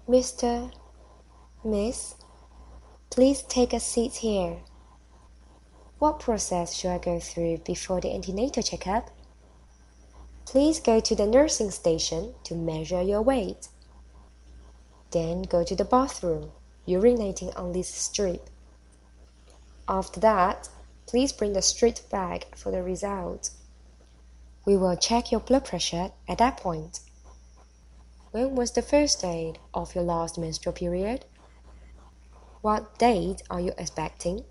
Mr. Miss, please take a seat here. What process should I go through before the antenatal checkup? Please go to the nursing station to measure your weight. Then go to the bathroom, urinating on this strip. After that, please bring the street bag for the result. We will check your blood pressure at that point. When was the first day of your last menstrual period? What date are you expecting?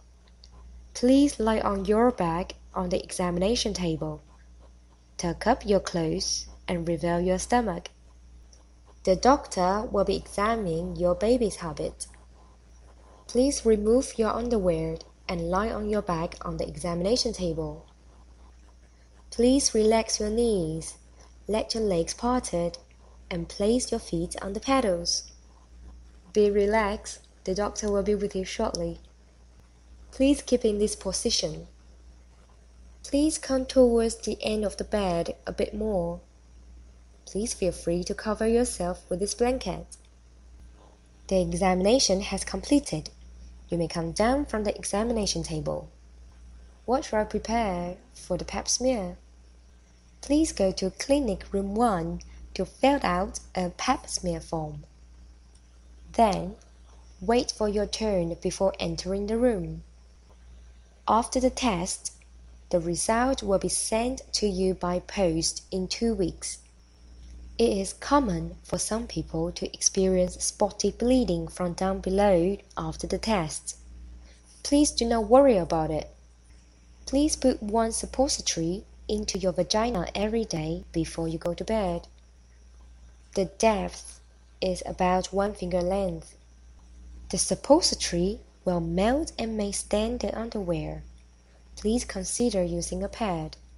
Please lie on your back on the examination table. Tuck up your clothes and reveal your stomach. The doctor will be examining your baby's habit. Please remove your underwear and lie on your back on the examination table. Please relax your knees, let your legs parted, and place your feet on the pedals. Be relaxed, the doctor will be with you shortly. Please keep in this position. Please come towards the end of the bed a bit more. Please feel free to cover yourself with this blanket. The examination has completed. You may come down from the examination table. What should I prepare for the pap smear? Please go to clinic room 1 to fill out a pap smear form. Then, wait for your turn before entering the room. After the test, the result will be sent to you by post in 2 weeks. It is common for some people to experience spotty bleeding from down below after the test. Please do not worry about it. Please put one suppository into your vagina every day before you go to bed. The depth is about 1 finger length. The suppository will melt and may stain the underwear. Please consider using a pad.